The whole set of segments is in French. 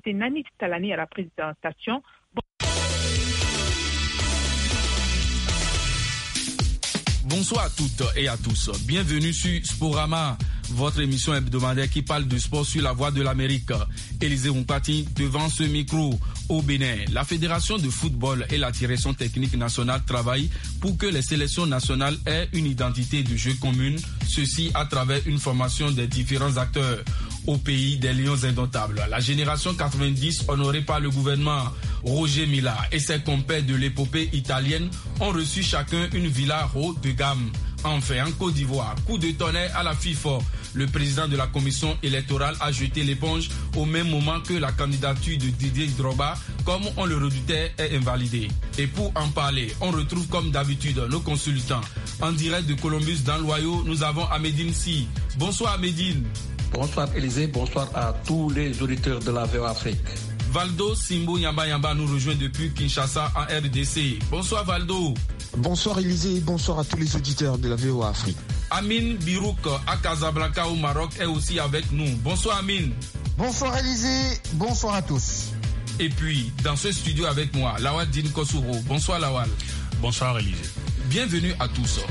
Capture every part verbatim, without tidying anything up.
c'est Nani Talani à la présentation. Bonsoir à toutes et à tous. Bienvenue sur Sporama, votre émission hebdomadaire qui parle de sport sur la voie de l'Amérique. Élisée Rompati devant ce micro. Au Bénin, la Fédération de football et la direction technique nationale travaillent pour que les sélections nationales aient une identité de jeu commune, ceci à travers une formation des différents acteurs. Au pays des lions indomptables, la génération quatre-vingt-dix honorée par le gouvernement, Roger Mila et ses compères de l'épopée italienne ont reçu chacun une villa haut de gamme. Enfin, en Côte d'Ivoire, coup de tonnerre à la FIFA. Le président de la commission électorale a jeté l'éponge au même moment que la candidature de Didier Drogba, comme on le redoutait, est invalidée. Et pour en parler, on retrouve comme d'habitude nos consultants. En direct de Columbus dans l'Ohio, nous avons Amédine Si. Bonsoir Amédine. Bonsoir Élisée, bonsoir à tous les auditeurs de la V O A Afrique. Valdo Simbo Yamba Yamba nous rejoint depuis Kinshasa en R D C. Bonsoir Valdo. Bonsoir Élisée, bonsoir à tous les auditeurs de la V O A Afrique. Amine Birouk à Casablanca au Maroc est aussi avec nous. Bonsoir Amine. Bonsoir Élisée, bonsoir à tous. Et puis, dans ce studio avec moi, Lawal Dine Kosuro. Bonsoir Lawal. Bonsoir Élisée. Bienvenue à tous.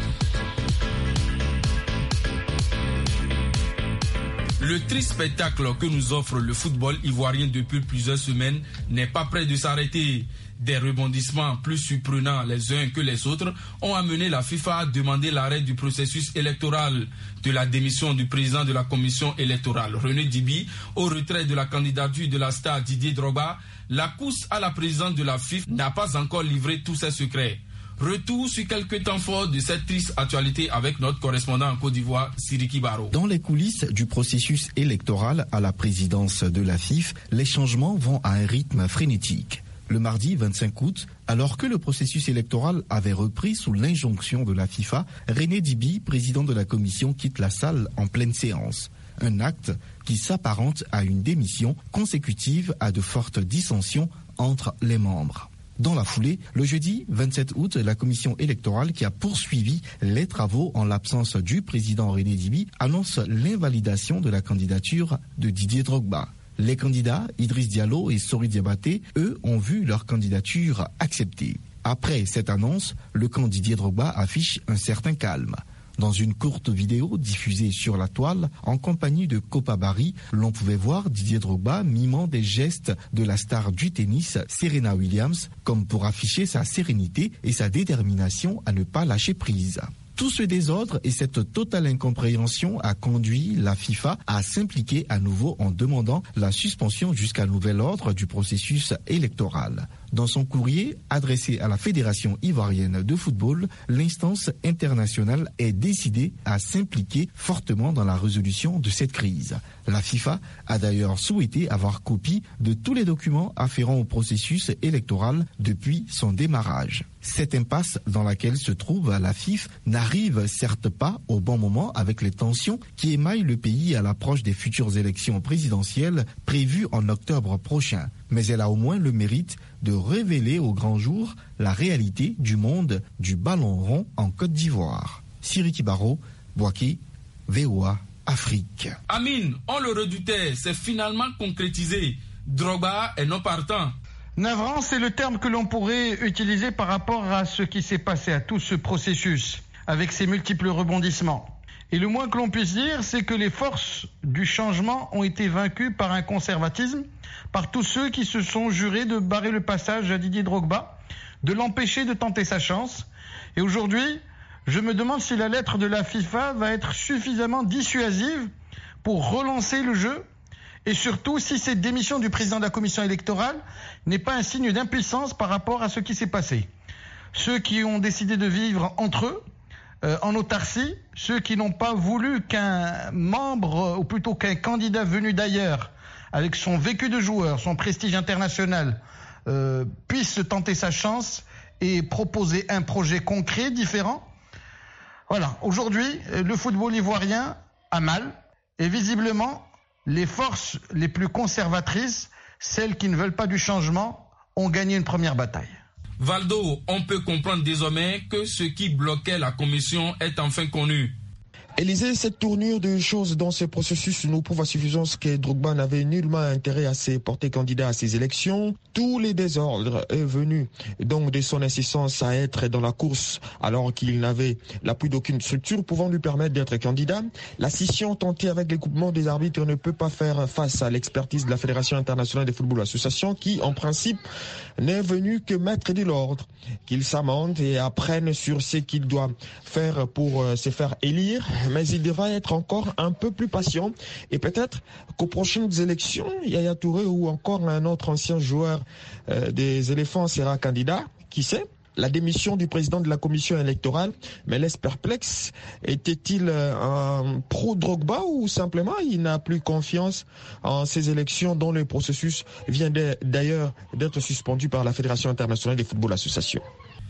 Le triste spectacle que nous offre le football ivoirien depuis plusieurs semaines n'est pas près de s'arrêter. Des rebondissements plus surprenants les uns que les autres ont amené la FIFA à demander l'arrêt du processus électoral, de la démission du président de la commission électorale, René Dibi, au retrait de la candidature de la star Didier Drogba. La course à la présidence de la FIFA n'a pas encore livré tous ses secrets. Retour sur quelques temps forts de cette triste actualité avec notre correspondant en Côte d'Ivoire, Siriki Baro. Dans les coulisses du processus électoral à la présidence de la FIFA, les changements vont à un rythme frénétique. Le mardi vingt-cinq août, alors que le processus électoral avait repris sous l'injonction de la FIFA, René Dibi, président de la commission, quitte la salle en pleine séance. Un acte qui s'apparente à une démission consécutive à de fortes dissensions entre les membres. Dans la foulée, le jeudi vingt-sept août, la commission électorale qui a poursuivi les travaux en l'absence du président René Dibi annonce l'invalidation de la candidature de Didier Drogba. Les candidats Idriss Diallo et Sori Diabaté, eux, ont vu leur candidature acceptée. Après cette annonce, le camp Didier Drogba affiche un certain calme. Dans une courte vidéo diffusée sur la toile, en compagnie de Kopa Barry, l'on pouvait voir Didier Drogba mimant des gestes de la star du tennis Serena Williams, comme pour afficher sa sérénité et sa détermination à ne pas lâcher prise. Tout ce désordre et cette totale incompréhension a conduit la FIFA à s'impliquer à nouveau en demandant la suspension jusqu'à nouvel ordre du processus électoral. Dans son courrier adressé à la Fédération ivoirienne de football, l'instance internationale est décidée à s'impliquer fortement dans la résolution de cette crise. La FIFA a d'ailleurs souhaité avoir copie de tous les documents afférents au processus électoral depuis son démarrage. Cette impasse dans laquelle se trouve la FIFA n'arrive certes pas au bon moment avec les tensions qui émaillent le pays à l'approche des futures élections présidentielles prévues en octobre prochain. Mais elle a au moins le mérite de révéler au grand jour la réalité du monde du ballon rond en Côte d'Ivoire. Siriki Baro, Boaké, V O A Afrique. Amine, on le redoutait, c'est finalement concrétisé. Drogba est non partant. Navrant, c'est le terme que l'on pourrait utiliser par rapport à ce qui s'est passé, à tout ce processus, avec ses multiples rebondissements. Et le moins que l'on puisse dire, c'est que les forces du changement ont été vaincues par un conservatisme, par tous ceux qui se sont jurés de barrer le passage à Didier Drogba, de l'empêcher de tenter sa chance. Et aujourd'hui, je me demande si la lettre de la FIFA va être suffisamment dissuasive pour relancer le jeu, et surtout si cette démission du président de la commission électorale n'est pas un signe d'impuissance par rapport à ce qui s'est passé. Ceux qui ont décidé de vivre entre eux, Euh, en autarcie, ceux qui n'ont pas voulu qu'un membre, ou plutôt qu'un candidat venu d'ailleurs, avec son vécu de joueur, son prestige international, euh, puisse tenter sa chance et proposer un projet concret, différent. Voilà, aujourd'hui, le football ivoirien a mal, et visiblement, les forces les plus conservatrices, celles qui ne veulent pas du changement, ont gagné une première bataille. Valdo, on peut comprendre désormais que ce qui bloquait la commission est enfin connu. Élisée, cette tournure de choses dans ce processus nous prouve à suffisance que Drogba n'avait nullement intérêt à se porter candidat à ces élections. Tous les désordres est venu donc de son insistance à être dans la course alors qu'il n'avait l'appui d'aucune structure pouvant lui permettre d'être candidat. La scission tentée avec l'écoupement des arbitres ne peut pas faire face à l'expertise de la Fédération internationale de football association qui, en principe, n'est venue que mettre de l'ordre, qu'il s'amende et apprenne sur ce qu'il doit faire pour se faire élire. Mais il devra être encore un peu plus patient et peut-être qu'aux prochaines élections, Yaya Touré ou encore un autre ancien joueur euh, des éléphants sera candidat. Qui sait? La démission du président de la commission électorale me laisse perplexe. Était-il un pro-Drogba ou simplement il n'a plus confiance en ces élections dont le processus vient d'ailleurs d'être suspendu par la Fédération internationale de football association?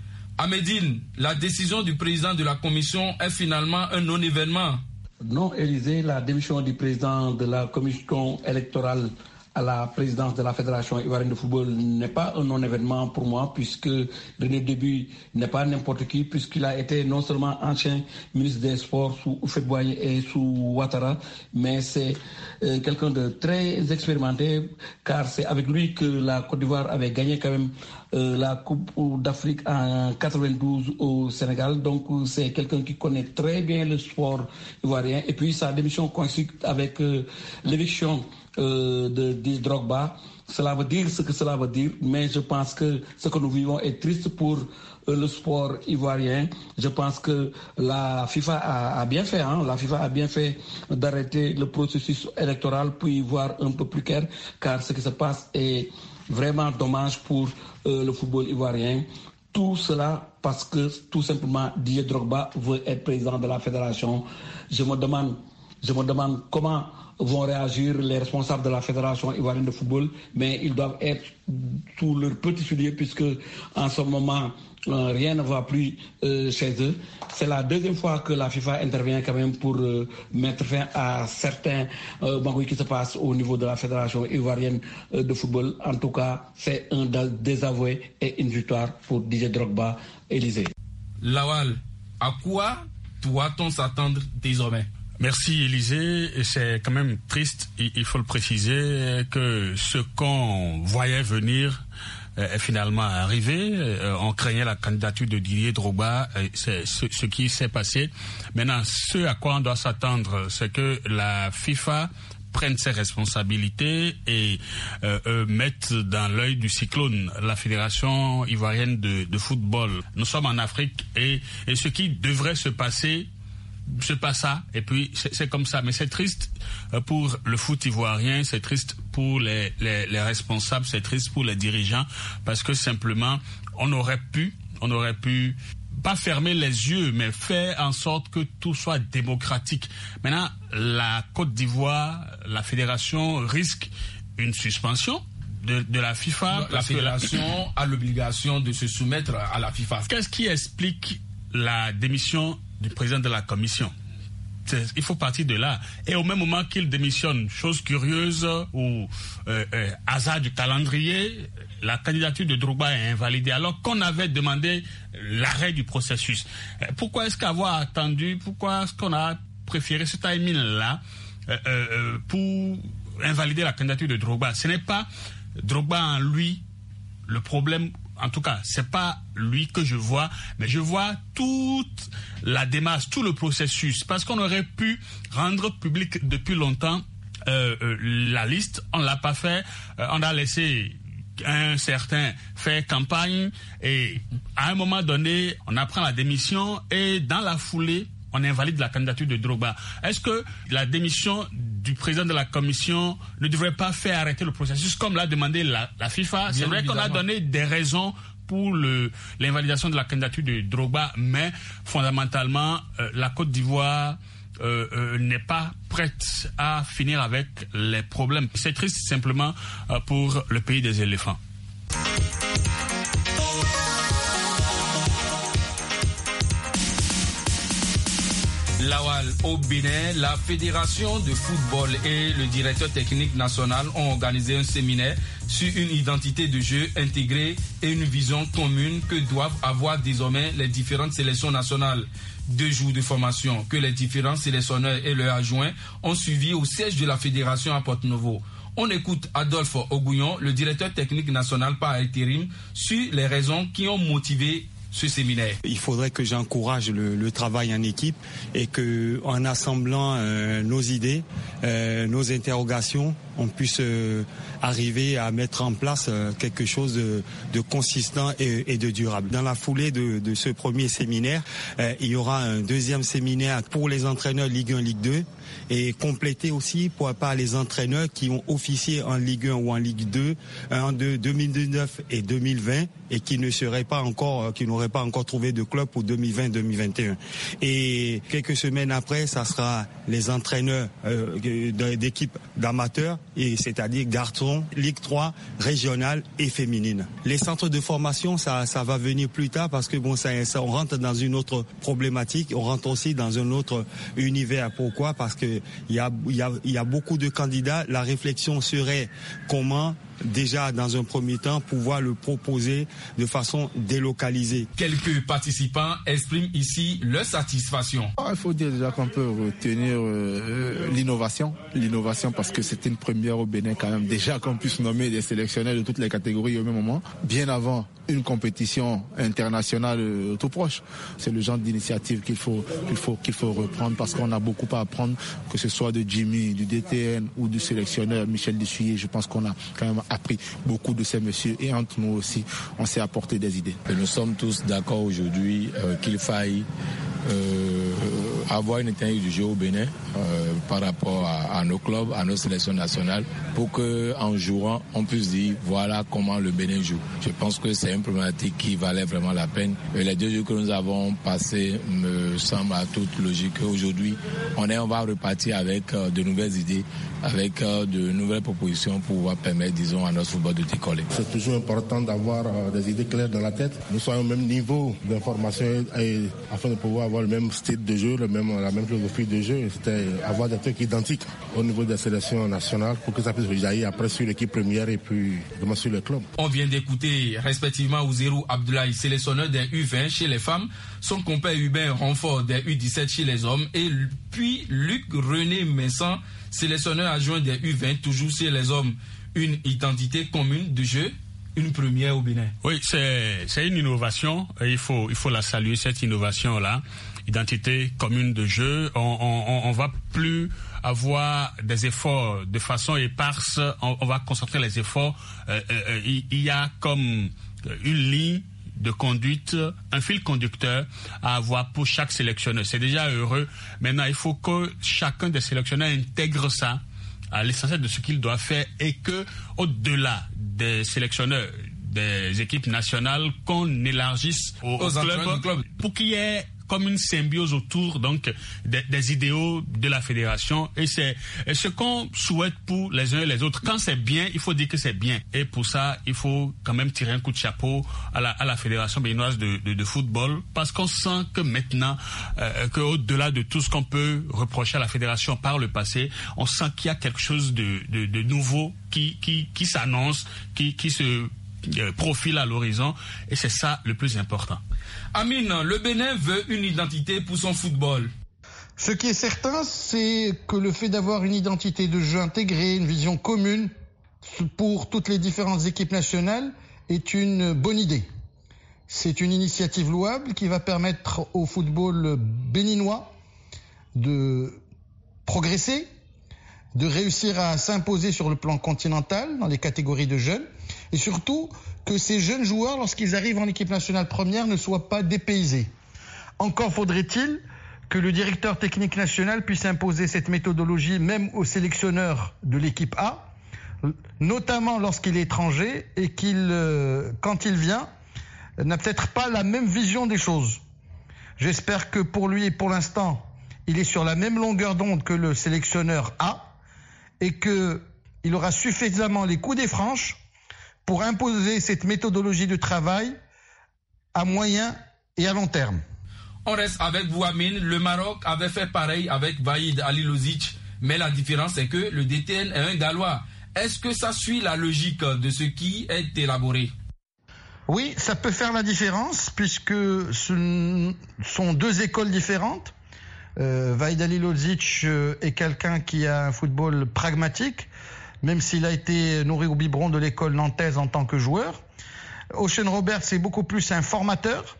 À Médine, la décision du président de la commission est finalement un non-événement. Non, Élisée, la démission du président de la commission électorale à la présidence de la Fédération ivoirienne de football n'est pas un non-événement pour moi, puisque René Déby n'est pas n'importe qui, puisqu'il a été non seulement ancien ministre des Sports sous Houphouët-Boigny et sous Ouattara, mais c'est euh, quelqu'un de très expérimenté, car c'est avec lui que la Côte d'Ivoire avait gagné quand même euh, la Coupe d'Afrique en quatre-vingt-douze au Sénégal. Donc c'est quelqu'un qui connaît très bien le sport ivoirien. Et puis sa démission coïncide avec euh, l'éviction Euh, de, de Drogba. Cela veut dire ce que cela veut dire, mais je pense que ce que nous vivons est triste pour euh, le sport ivoirien. Je pense que la FIFA a, a bien fait, hein, la FIFA a bien fait d'arrêter le processus électoral pour y voir un peu plus clair, car ce qui se passe est vraiment dommage pour euh, le football ivoirien. Tout cela parce que tout simplement Didier Drogba veut être président de la fédération. Je me demande, je me demande comment vont réagir les responsables de la Fédération ivoirienne de football, mais ils doivent être sous leur petit soulier puisque en ce moment euh, rien ne va plus euh, chez eux. C'est la deuxième fois que la FIFA intervient quand même pour euh, mettre fin à certains euh, bangouilles qui se passent au niveau de la Fédération ivoirienne euh, de football. En tout cas, c'est un désavoué et une victoire pour Didier Drogba. Élisée. Lawal, à quoi doit-on s'attendre désormais? Merci Élisée, c'est quand même triste, il faut le préciser, que ce qu'on voyait venir est finalement arrivé. On craignait la candidature de Didier Drogba, c'est ce qui s'est passé. Maintenant, ce à quoi on doit s'attendre, c'est que la FIFA prenne ses responsabilités et euh, euh, mette dans l'œil du cyclone la Fédération ivoirienne de, de football. Nous sommes en Afrique et, et ce qui devrait se passer se passe ça, et puis c'est comme ça. Mais c'est triste pour le foot ivoirien, c'est triste pour les, les, les responsables, c'est triste pour les dirigeants, parce que simplement, on aurait pu, on aurait pu pas fermer les yeux, mais faire en sorte que tout soit démocratique. Maintenant, la Côte d'Ivoire, la fédération risque une suspension de, de la FIFA. La fédération la... a l'obligation de se soumettre à la FIFA. Qu'est-ce qui explique la démission du président de la commission? Il faut partir de là. Et au même moment qu'il démissionne, chose curieuse ou euh, euh, hasard du calendrier, la candidature de Drogba est invalidée alors qu'on avait demandé l'arrêt du processus. Pourquoi est-ce qu'avoir attendu, pourquoi est-ce qu'on a préféré ce timing-là euh, euh, pour invalider la candidature de Drogba? Ce n'est pas Drogba en lui le problème. En tout cas, c'est pas lui que je vois, mais je vois toute la démarche, tout le processus, parce qu'on aurait pu rendre public depuis longtemps euh, euh, la liste. On l'a pas fait. Euh, on a laissé un certain faire campagne et à un moment donné, on apprend la démission et dans la foulée, on invalide la candidature de Drogba. Est-ce que la démission du président de la commission ne devrait pas faire arrêter le processus comme l'a demandé la, la FIFA? C'est vrai qu'on a donné des raisons pour le, l'invalidation de la candidature de Drogba, mais fondamentalement, euh, la Côte d'Ivoire euh, euh, n'est pas prête à finir avec les problèmes. C'est triste simplement euh, pour le pays des éléphants. Lawal, au Bénin, la Fédération de football et le directeur technique national ont organisé un séminaire sur une identité de jeu intégrée et une vision commune que doivent avoir désormais les différentes sélections nationales. Deux jours de formation que les différents sélectionneurs et leurs adjoints ont suivi au siège de la Fédération à Porto-Novo. On écoute Adolphe Ogouillon, le directeur technique national par intérim, sur les raisons qui ont motivé ce séminaire. Il faudrait que j'encourage le, le travail en équipe et que, en assemblant euh, nos idées, euh, nos interrogations, on puisse euh, arriver à mettre en place euh, quelque chose de, de consistant et, et de durable. Dans la foulée de, de ce premier séminaire, euh, il y aura un deuxième séminaire pour les entraîneurs Ligue un, Ligue deux et complété aussi pour, par les entraîneurs qui ont officié en Ligue un ou en Ligue deux en deux mille dix-neuf et deux mille vingt et qui ne seraient pas encore, qui n'auraient pas encore trouvé de club pour deux mille vingt deux mille vingt et un. Et quelques semaines après, ça sera les entraîneurs euh, d'équipes d'amateurs, et c'est-à-dire garçons, Ligue trois, régionale et féminine. Les centres de formation, ça, ça va venir plus tard parce que bon, ça, ça, on rentre dans une autre problématique, on rentre aussi dans un autre univers. Pourquoi ? Parce que il y a, il y a, il y a beaucoup de candidats. La réflexion serait comment déjà dans un premier temps pouvoir le proposer de façon délocalisée. Quelques participants expriment ici leur satisfaction. Il faut dire déjà qu'on peut retenir euh, l'innovation, l'innovation parce que c'était une première au Bénin quand même, déjà qu'on puisse nommer des sélectionneurs de toutes les catégories au même moment, bien avant une compétition internationale euh, tout proche. C'est le genre d'initiative qu'il faut, qu'il faut, qu'il faut reprendre parce qu'on a beaucoup à apprendre, que ce soit de Jimmy, du D T N ou du sélectionneur Michel Dessuyer. Je pense qu'on a quand même appris beaucoup de ces messieurs et entre nous aussi, on s'est apporté des idées. Et nous sommes tous d'accord aujourd'hui euh, qu'il faille euh, avoir une étendue du jeu au Bénin euh, par rapport à, à nos clubs, à nos sélections nationales, pour qu'en jouant, on puisse dire voilà comment le Bénin joue. Je pense que c'est une problématique qui valait vraiment la peine. Et les deux jours que nous avons passés me semblent à toute logique. Aujourd'hui, on, est, on va repartir avec euh, de nouvelles idées, avec euh, de nouvelles propositions pour pouvoir permettre, disons, à notre football de décoller. C'est toujours important d'avoir euh, des idées claires dans la tête. Nous sommes au même niveau d'information et, afin de pouvoir avoir le même style de jeu, le même, la même philosophie de jeu. C'était avoir des trucs identiques au niveau des sélections nationales pour que ça puisse jaillir après sur l'équipe première et puis demain sur le club. On vient d'écouter respectivement Ouzérou Abdoulaye, sélectionneur des U vingt chez les femmes, son compère Hubert Renfort des U dix-sept chez les hommes et puis Luc René Messan, sélectionneur adjoint des U vingt toujours chez les hommes. Une identité commune de jeu, une première au Bénin. Oui, c'est, c'est une innovation et il faut, il faut la saluer, cette innovation-là. Identité commune de jeu, on, on, on va plus avoir des efforts de façon éparse, on, on va concentrer les efforts. Euh, euh, il, il y a comme une ligne de conduite, un fil conducteur à avoir pour chaque sélectionneur. C'est déjà heureux. Maintenant, il faut que chacun des sélectionneurs intègre ça à l'essentiel de ce qu'il doit faire et que, au-delà des sélectionneurs des équipes nationales, qu'on élargisse aux, aux clubs club. Pour qu'il y ait comme une symbiose autour donc des, des idéaux de la fédération et c'est ce qu'on souhaite pour les uns et les autres. Quand c'est bien, il faut dire que c'est bien et pour ça, il faut quand même tirer un coup de chapeau à la, à la fédération béninoise de, de, de football parce qu'on sent que maintenant, euh, qu'au-delà de tout ce qu'on peut reprocher à la fédération par le passé, on sent qu'il y a quelque chose de, de, de nouveau qui, qui, qui s'annonce, qui, qui se profile à l'horizon et c'est ça le plus important. Amine, le Bénin veut une identité pour son football. Ce qui est certain, c'est que le fait d'avoir une identité de jeu intégrée, une vision commune pour toutes les différentes équipes nationales est une bonne idée. C'est une initiative louable qui va permettre au football béninois de progresser, de réussir à s'imposer sur le plan continental dans les catégories de jeunes et surtout que ces jeunes joueurs, lorsqu'ils arrivent en équipe nationale première, ne soient pas dépaysés. Encore faudrait-il que le directeur technique national puisse imposer cette méthodologie même aux sélectionneurs de l'équipe A, notamment lorsqu'il est étranger et qu'il, euh, quand il vient, n'a peut-être pas la même vision des choses. J'espère que pour lui, pour l'instant, il est sur la même longueur d'onde que le sélectionneur A et qu'il aura suffisamment les coups des franches pour imposer cette méthodologie de travail à moyen et à long terme. On reste avec vous, Amine. Le Maroc avait fait pareil avec Vahid Halilovic, mais la différence est que le D T N est un Gallois. Est-ce que ça suit la logique de ce qui est élaboré? Oui, ça peut faire la différence puisque ce sont deux écoles différentes. Euh, Vahid Halilovic est quelqu'un qui a un football pragmatique, même s'il a été nourri au biberon de l'école nantaise en tant que joueur. Ocean Roberts est beaucoup plus un formateur,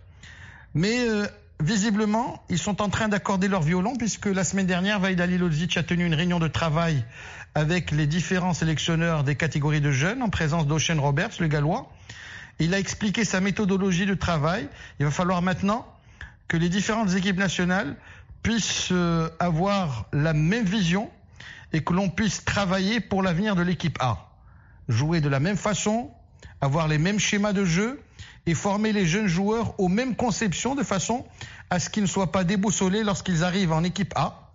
mais euh, visiblement, ils sont en train d'accorder leur violon puisque la semaine dernière, Vahid Halilovic a tenu une réunion de travail avec les différents sélectionneurs des catégories de jeunes en présence d'Ocean Roberts, le Gallois. Il a expliqué sa méthodologie de travail. Il va falloir maintenant que les différentes équipes nationales puissent euh, avoir la même vision et que l'on puisse travailler pour l'avenir de l'équipe A. Jouer de la même façon, avoir les mêmes schémas de jeu et former les jeunes joueurs aux mêmes conceptions de façon à ce qu'ils ne soient pas déboussolés lorsqu'ils arrivent en équipe A.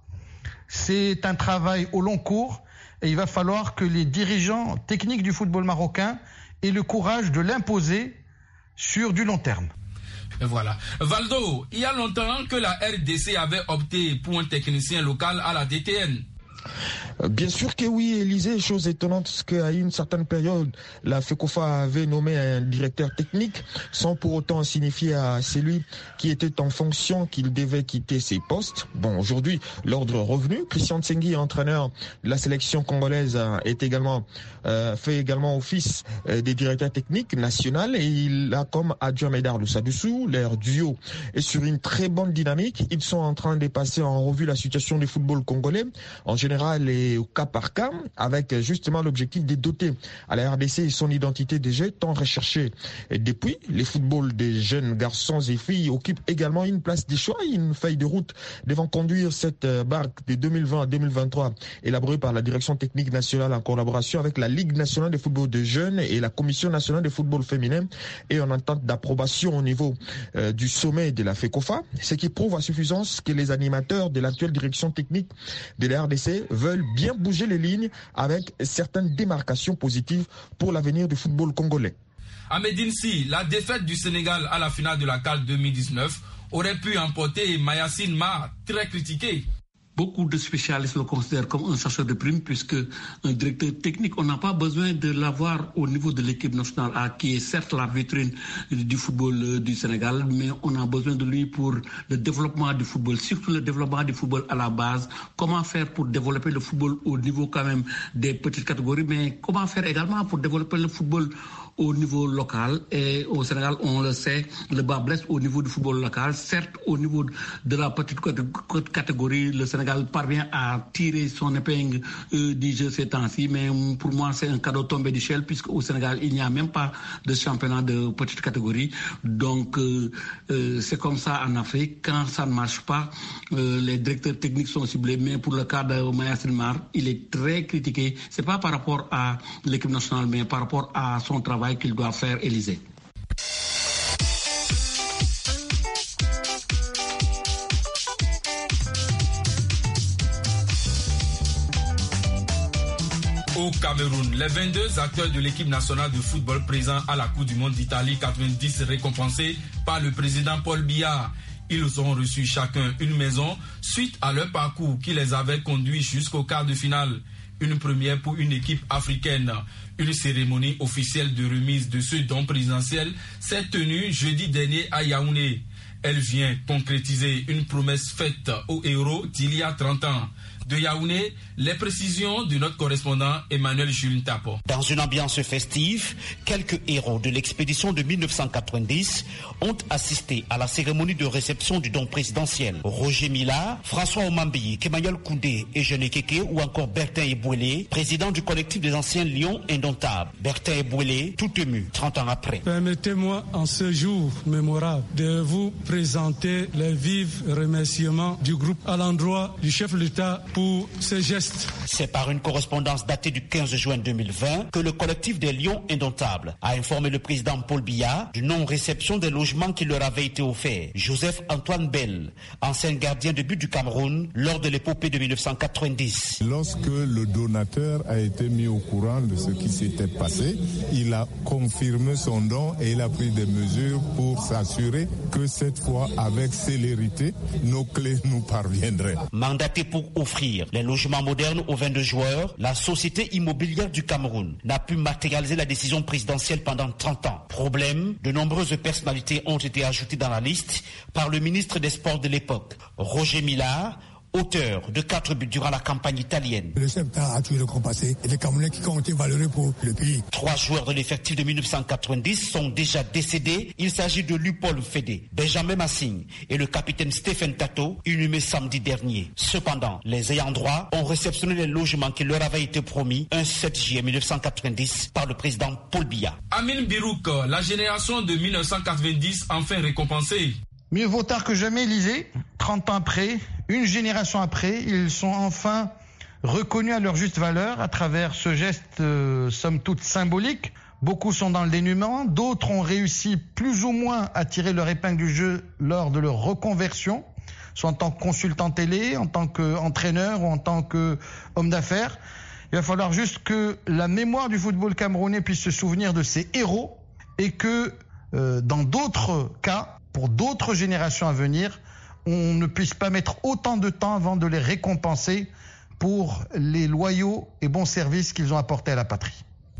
C'est un travail au long cours et il va falloir que les dirigeants techniques du football marocain aient le courage de l'imposer sur du long terme. Et voilà. Valdo, il y a longtemps que la R D C avait opté pour un technicien local à la D T N. Bien sûr que oui, Élisée, chose étonnante, parce qu'à une certaine période, la FECOFA avait nommé un directeur technique, sans pour autant signifier à celui qui était en fonction qu'il devait quitter ses postes. Bon, aujourd'hui, l'ordre est revenu. Christian Tsengui, entraîneur de la sélection congolaise, est également, euh, fait également office euh, des directeurs techniques national et il a comme adjoint Médard Lussadoussou. Leur duo est sur une très bonne dynamique. Ils sont en train de passer en revue la situation du football congolais, en général et au cas par cas, avec justement l'objectif de doter à la R D C son identité de jeu tant recherchée. Et depuis, les footballs des jeunes garçons et filles occupent également une place de choix, une feuille de route devant conduire cette barque de deux mille vingt à deux mille vingt-trois, élaborée par la direction technique nationale en collaboration avec la Ligue nationale de football de jeunes et la Commission nationale de football féminin, et en entente d'approbation au niveau euh, du sommet de la FECOFA, ce qui prouve à suffisance que les animateurs de l'actuelle direction technique de la R D C veulent bien bouger les lignes avec certaines démarcations positives pour l'avenir du football congolais. À Médine-Si, la défaite du Sénégal à la finale de la C A N deux mille dix-neuf aurait pu emporter Mayacine Mar, très critiqué. Beaucoup de spécialistes le considèrent comme un chasseur de primes puisque un directeur technique, on n'a pas besoin de l'avoir au niveau de l'équipe nationale A, qui est certes la vitrine du football du Sénégal, mais on a besoin de lui pour le développement du football, surtout le développement du football à la base. Comment faire pour développer le football au niveau quand même des petites catégories, mais comment faire également pour développer le football au niveau local. Et au Sénégal, on le sait, le bas blesse au niveau du football local. Certes, au niveau de la petite catégorie, le Sénégal parvient à tirer son épingle euh, du jeu ces temps-ci, mais pour moi, c'est un cadeau tombé du ciel, puisque au Sénégal, il n'y a même pas de championnat de petite catégorie. Donc, euh, euh, c'est comme ça en Afrique. Quand ça ne marche pas, euh, les directeurs techniques sont ciblés, mais pour le cas de Mayacine Mar, il est très critiqué. C'est pas par rapport à l'équipe nationale, mais par rapport à son travail qu'il doit faire, Élysée. Au Cameroun, les vingt-deux acteurs de l'équipe nationale de football présents à la Coupe du Monde d'Italie quatre-vingt-dix récompensés par le président Paul Biya. Ils ont reçu chacun une maison suite à leur parcours qui les avait conduits jusqu'au quart de finale. Une première pour une équipe africaine. Une cérémonie officielle de remise de ce don présidentiel s'est tenue jeudi dernier à Yaoundé. Elle vient concrétiser une promesse faite aux héros d'il y a trente ans. De Yaoundé, les précisions de notre correspondant Emmanuel Jules Tapo. Dans une ambiance festive, quelques héros de l'expédition de mille neuf cent quatre-vingt-dix ont assisté à la cérémonie de réception du don présidentiel. Roger Mila, François Omambi, Emmanuel Koundé et Jeune Keke ou encore Bertin Ebouélé, président du collectif des anciens Lions indomptables. Bertin Ebouélé, tout ému, trente ans après. Permettez-moi en ce jour mémorable de vous présenter les vifs remerciements du groupe à l'endroit du chef de l'État pour ce geste. C'est par une correspondance datée du quinze juin deux mille vingt que le collectif des Lions Indomptables a informé le président Paul Biya du non-réception des logements qui leur avaient été offerts. Joseph Antoine Bell, ancien gardien de but du Cameroun, lors de l'épopée de mille neuf cent quatre-vingt-dix. Lorsque le donateur a été mis au courant de ce qui s'était passé, il a confirmé son don et il a pris des mesures pour s'assurer que cette fois, avec célérité, nos clés nous parviendraient. Mandaté pour offrir les logements modernes aux vingt-deux joueurs, la Société immobilière du Cameroun n'a pu matérialiser la décision présidentielle pendant trente ans. Problème, de nombreuses personnalités ont été ajoutées dans la liste par le ministre des Sports de l'époque, Roger Mila, auteur de quatre buts durant la campagne italienne. Le Septa a tué le compassé et les Camerounais qui ont été valeureux pour le pays. Trois joueurs de l'effectif de mille neuf cent quatre-vingt-dix sont déjà décédés. Il s'agit de Lupol Fédé, Benjamin Massigne et le capitaine Stephen Tato, inhumé samedi dernier. Cependant, les ayants droit ont réceptionné les logements qui leur avaient été promis un sept juillet mille neuf cent quatre-vingt-dix par le président Paul Biya. Amin Birouk, la génération de mille neuf cent quatre-vingt-dix enfin récompensée. Mieux vaut tard que jamais, Élysée. trente ans après, une génération après, ils sont enfin reconnus à leur juste valeur à travers ce geste, euh, somme toute symbolique. Beaucoup sont dans le dénuement, d'autres ont réussi plus ou moins à tirer leur épingle du jeu lors de leur reconversion, soit en tant que consultant télé, en tant qu'entraîneur ou en tant qu'homme d'affaires. Il va falloir juste que la mémoire du football camerounais puisse se souvenir de ces héros et que euh, dans d'autres cas, pour d'autres générations à venir, on ne puisse pas mettre autant de temps avant de les récompenser pour les loyaux et bons services qu'ils ont apportés à la patrie.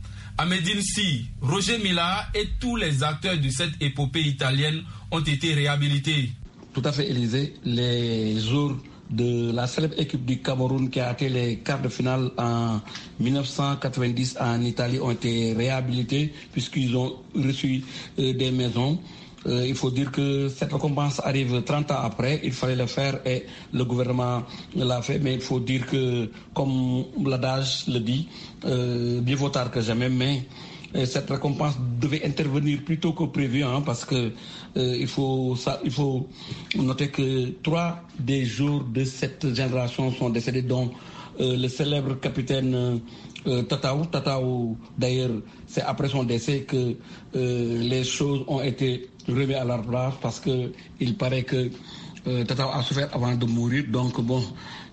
À Médine Si, Roger Mila et tous les acteurs de cette épopée italienne ont été réhabilités. Tout à fait, Élysée. Les jours de la célèbre équipe du Cameroun qui a atteint les quarts de finale en mille neuf cent quatre-vingt-dix en Italie ont été réhabilités puisqu'ils ont reçu euh, des maisons. Euh, il faut dire que cette récompense arrive trente ans après. Il fallait le faire et le gouvernement l'a fait. Mais il faut dire que, comme l'adage le dit, euh, mieux vaut tard que jamais. Mais euh, cette récompense devait intervenir plus tôt que prévu, hein, parce que euh, il faut ça, il faut noter que trois des jours de cette génération sont décédés, dont euh, le célèbre capitaine euh, Tataou. Tataou, d'ailleurs, c'est après son décès que euh, les choses ont été remis à leur place parce que il paraît que euh, Tataou a souffert avant de mourir. Donc bon,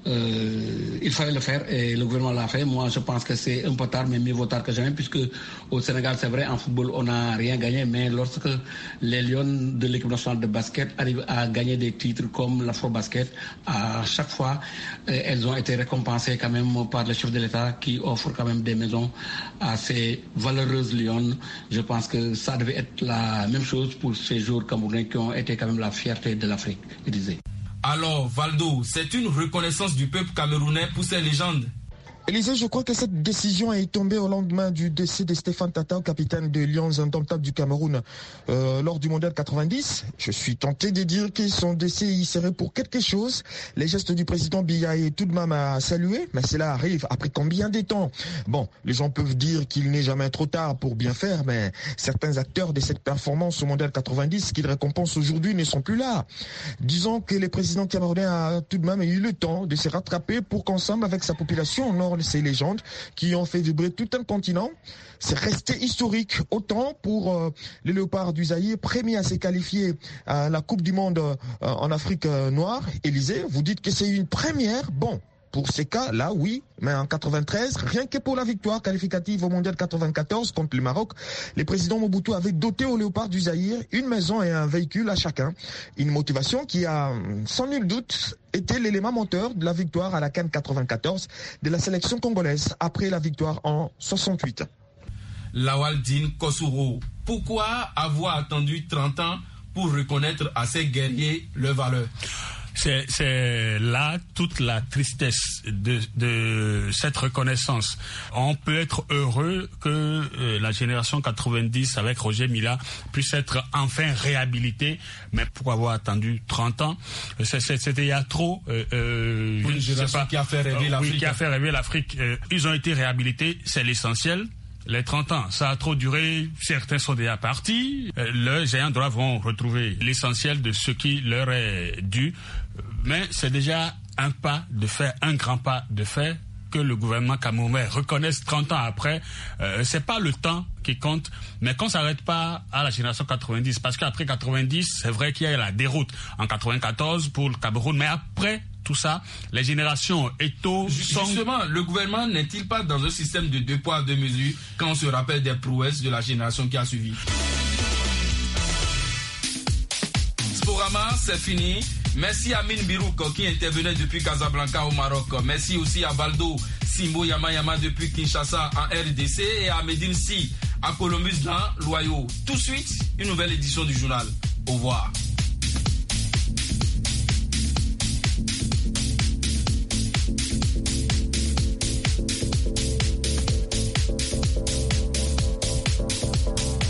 euh, il fallait le faire et le gouvernement l'a fait. Moi, je pense que c'est un peu tard, mais mieux vaut tard que jamais, puisque au Sénégal, c'est vrai, en football, on n'a rien gagné, mais lorsque les Lions de l'équipe nationale de basket arrivent à gagner des titres comme l'Afro-Basket, à chaque fois, euh, elles ont été récompensées quand même par le chef de l'État qui offre quand même des maisons à ces valeureuses Lions. Je pense que ça devait être la même chose pour ces joueurs camerounais qui ont été quand même la fierté de l'Afrique. Alors, Valdo, c'est une reconnaissance du peuple camerounais pour ces légendes. Élysée, je crois que cette décision est tombée au lendemain du décès de Stéphane Tataou, capitaine des Lions Indomptables du Cameroun, euh, lors du mondial quatre-vingt-dix. Je suis tenté de dire que son décès y serait pour quelque chose. Les gestes du président Biya est tout de même à saluer, mais cela arrive après combien de temps? Bon, les gens peuvent dire qu'il n'est jamais trop tard pour bien faire, mais certains acteurs de cette performance au mondial quatre-vingt-dix qu'il récompense aujourd'hui ne sont plus là. Disons que le président camerounais a tout de même eu le temps de se rattraper pour qu'ensemble avec sa population, on honore ces légendes qui ont fait vibrer tout un continent. C'est resté historique, autant pour euh, les Léopards du Zaïre, premier à se qualifier à la Coupe du Monde euh, en Afrique euh, noire. Élysée, vous dites que c'est une première. Bon, pour ces cas-là, oui, mais en quatre-vingt-treize, rien que pour la victoire qualificative au mondial quatre-vingt-quatorze contre le Maroc, le président Mobutu avait doté aux Léopards du Zaïre une maison et un véhicule à chacun. Une motivation qui a, sans nul doute, été l'élément moteur de la victoire à la CAN quatre-vingt-quatorze de la sélection congolaise après la victoire en soixante-huit. Lawaldine Kossouro, pourquoi avoir attendu trente ans pour reconnaître à ces guerriers leur valeur? C'est, c'est là toute la tristesse de, de cette reconnaissance. On peut être heureux que euh, la génération quatre-vingt-dix avec Roger Mila puisse être enfin réhabilitée, mais pour avoir attendu trente ans, c'est, c'est, c'était il y a trop. Euh, euh, Pour une génération qui a fait rêver euh, l'Afrique. Oui, qui a fait rêver l'Afrique. Euh, ils ont été réhabilités, c'est l'essentiel. Les trente ans, ça a trop duré, certains sont déjà partis, euh, leurs ayants droit vont retrouver l'essentiel de ce qui leur est dû, mais c'est déjà un pas de fait, un grand pas de fait, que le gouvernement camerounais reconnaisse trente ans après. Euh, c'est pas le temps qui compte, mais qu'on s'arrête pas à la génération quatre-vingt-dix, parce qu'après quatre-vingt-dix, c'est vrai qu'il y a eu la déroute en quatre-vingt-quatorze pour le Cameroun, mais après tout ça, les générations Eto'o sont... Justement, le gouvernement n'est-il pas dans un système de deux poids, deux mesures quand on se rappelle des prouesses de la génération qui a suivi? Sporama, c'est fini. Merci à Mine Birouk qui intervenait depuis Casablanca au Maroc. Merci aussi à Baldo Simbo Yamayama depuis Kinshasa en R D C et à Medine Si à Columbus dans l'Ohio. Tout de suite, une nouvelle édition du journal. Au revoir.